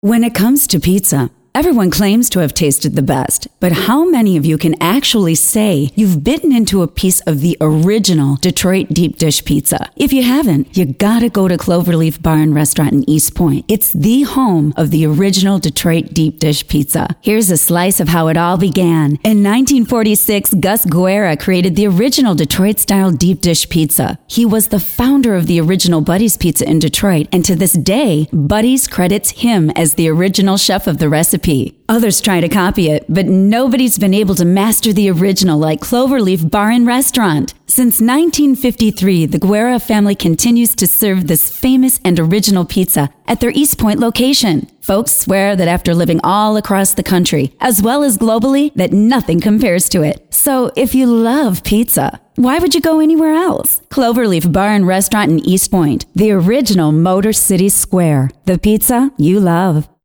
When it comes to pizza, everyone claims to have tasted the best, but how many of you can actually say you've bitten into a piece of the original Detroit deep dish pizza? If you haven't, you gotta go to Cloverleaf Bar and Restaurant in East Point. It's the home of the original Detroit deep dish pizza. Here's a slice of how it all began. In 1946, Gus Guerra created the original Detroit-style deep dish pizza. He was the founder of the original Buddy's Pizza in Detroit, and to this day, Buddy's credits him as the original chef of the recipe. Others try to copy it, but nobody's been able to master the original like Cloverleaf Bar and Restaurant. Since 1953, the Guerra family continues to serve this famous and original pizza at their East Point location. Folks swear that after living all across the country, as well as globally, that nothing compares to it. So if you love pizza, why would you go anywhere else? Cloverleaf Bar and Restaurant in East Point, the original Motor City Square. The pizza you love.